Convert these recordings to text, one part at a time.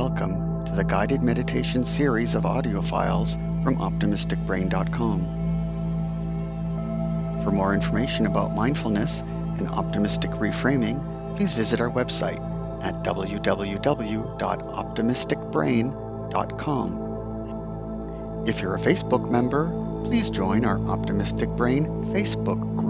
welcome to the guided meditation series of audio files from optimisticbrain.com. For more information about mindfulness and optimistic reframing, please visit our website at www.optimisticbrain.com. If you're a Facebook member, please join our Optimistic Brain Facebook group.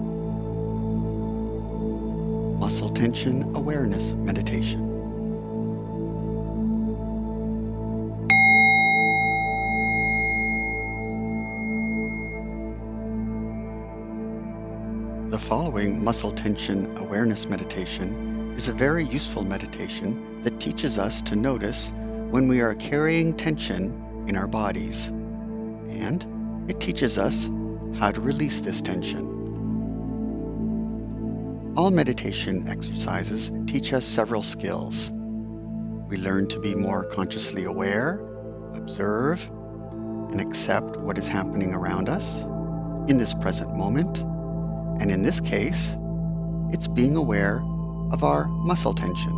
Muscle Tension Awareness Meditation. The following Muscle Tension Awareness Meditation is a very useful meditation that teaches us to notice when we are carrying tension in our bodies, and it teaches us how to release this tension. All meditation exercises teach us several skills. We learn to be more consciously aware, observe, and accept what is happening around us in this present moment. And in this case, it's being aware of our muscle tension.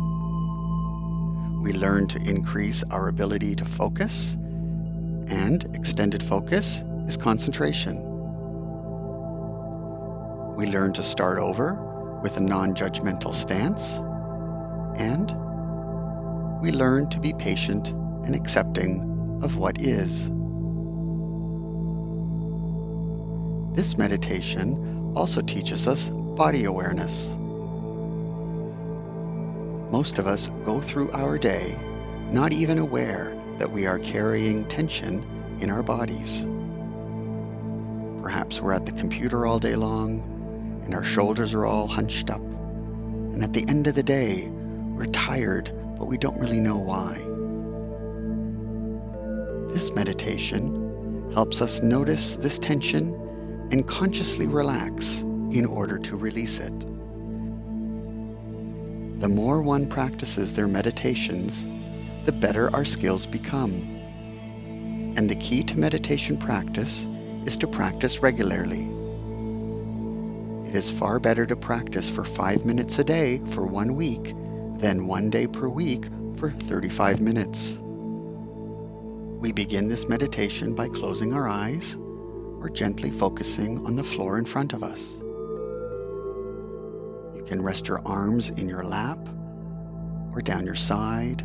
We learn to increase our ability to focus, and extended focus is concentration. We learn to start over with a non-judgmental stance, and we learn to be patient and accepting of what is. This meditation also teaches us body awareness. Most of us go through our day not even aware that we are carrying tension in our bodies. Perhaps we're at the computer all day long, and our shoulders are all hunched up, and at the end of the day, we're tired, but we don't really know why. This meditation helps us notice this tension and consciously relax in order to release it. The more one practices their meditations, the better our skills become. And the key to meditation practice is to practice regularly. It is far better to practice for 5 minutes a day for 1 week than 1 day per week for 35 minutes. We begin this meditation by closing our eyes or gently focusing on the floor in front of us. You can rest your arms in your lap or down your side,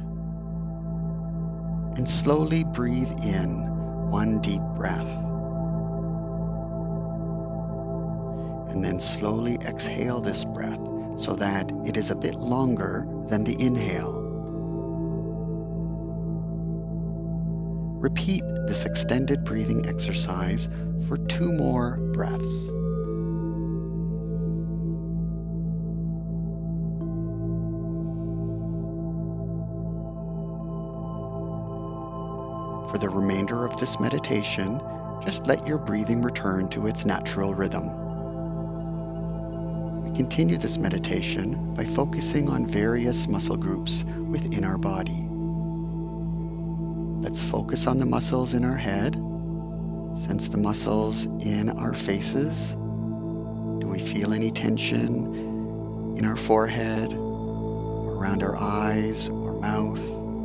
and slowly breathe in 1 deep breath. And then slowly exhale this breath so that it is a bit longer than the inhale. Repeat this extended breathing exercise for 2 more breaths. For the remainder of this meditation, just let your breathing return to its natural rhythm. We continue this meditation by focusing on various muscle groups within our body. Let's focus on the muscles in our head. Sense the muscles in our faces. Do we feel any tension in our forehead, or around our eyes or mouth?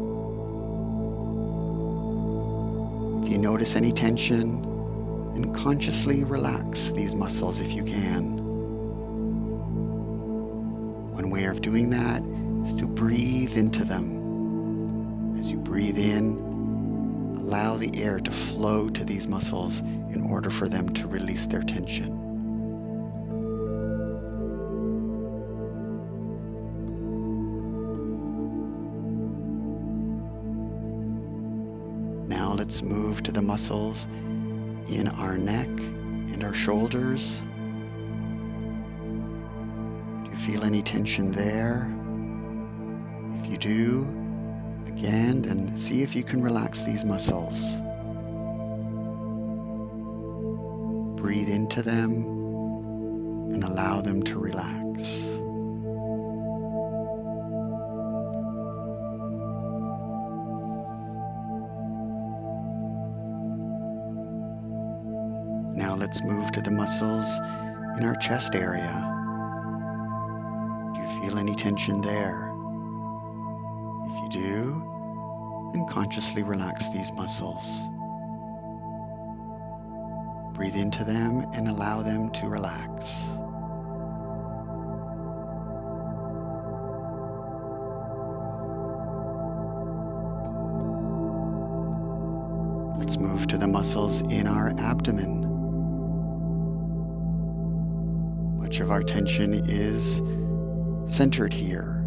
If you notice any tension, then consciously relax these muscles if you can. One way of doing that is to breathe into them. As you breathe in, allow the air to flow to these muscles in order for them to release their tension. Now let's move to the muscles in our neck and our shoulders. Do you feel any tension there? If you do, again, then see if you can relax these muscles. Breathe into them and allow them to relax. Now let's move to the muscles in our chest area. Do you feel any tension there? If you do, and consciously relax these muscles. Breathe into them and allow them to relax. Let's move to the muscles in our abdomen. Much of our tension is centered here.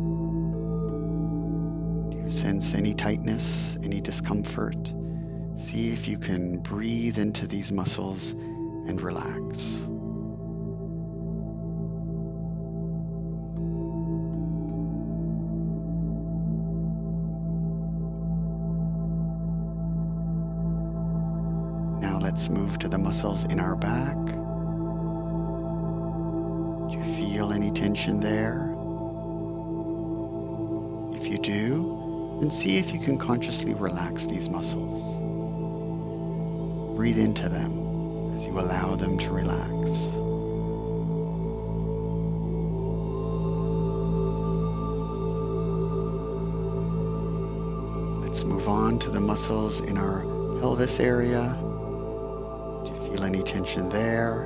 Do you sense any tightness, any discomfort? See if you can breathe into these muscles and relax. Now let's move to the muscles in our back. Do you feel any tension there? If you do, then see if you can consciously relax these muscles. Breathe into them as you allow them to relax. Let's move on to the muscles in our pelvis area. Do you feel any tension there?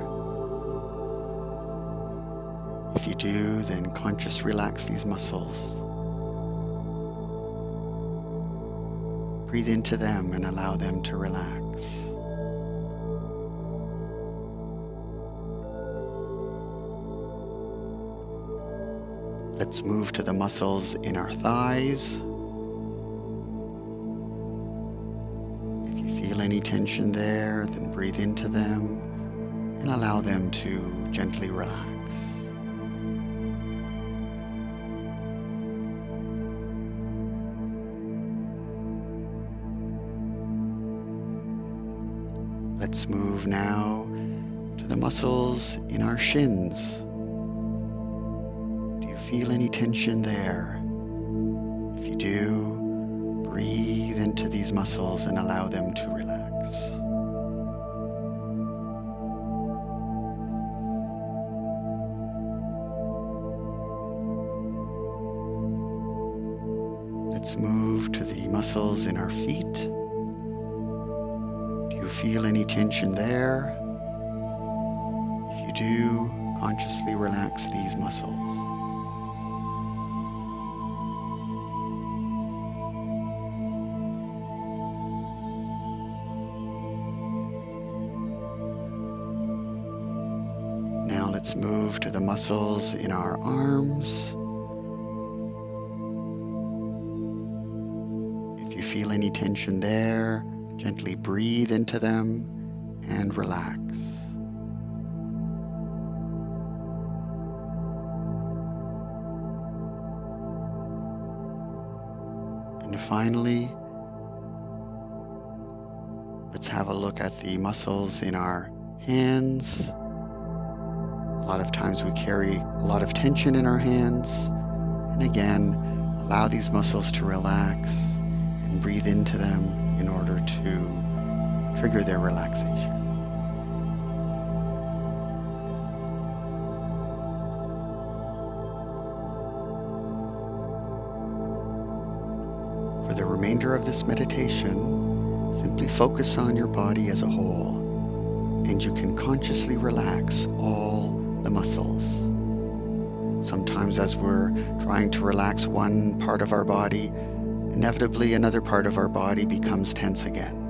If you do, then consciously relax these muscles. Breathe into them and allow them to relax. Let's move to the muscles in our thighs. If you feel any tension there, then breathe into them and allow them to gently relax. Let's move now to the muscles in our shins. Feel any tension there? If you do, breathe into these muscles and allow them to relax. Let's move to the muscles in our feet. Do you feel any tension there? If you do, consciously relax these muscles. Now let's move to the muscles in our arms. If you feel any tension there, gently breathe into them and relax. And finally, let's have a look at the muscles in our hands. A lot of times we carry a lot of tension in our hands. And again, allow these muscles to relax and breathe into them in order to trigger their relaxation. For the remainder of this meditation, simply focus on your body as a whole, and you can consciously relax all the muscles. Sometimes as we're trying to relax one part of our body, inevitably another part of our body becomes tense again.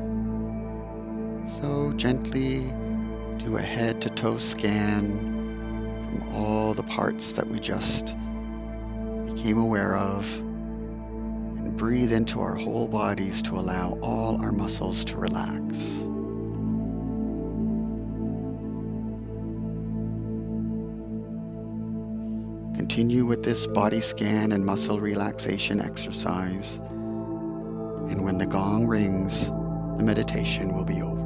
So gently do a head to toe scan from all the parts that we just became aware of, and breathe into our whole bodies to allow all our muscles to relax. Continue with this body scan and muscle relaxation exercise, and when the gong rings, the meditation will be over.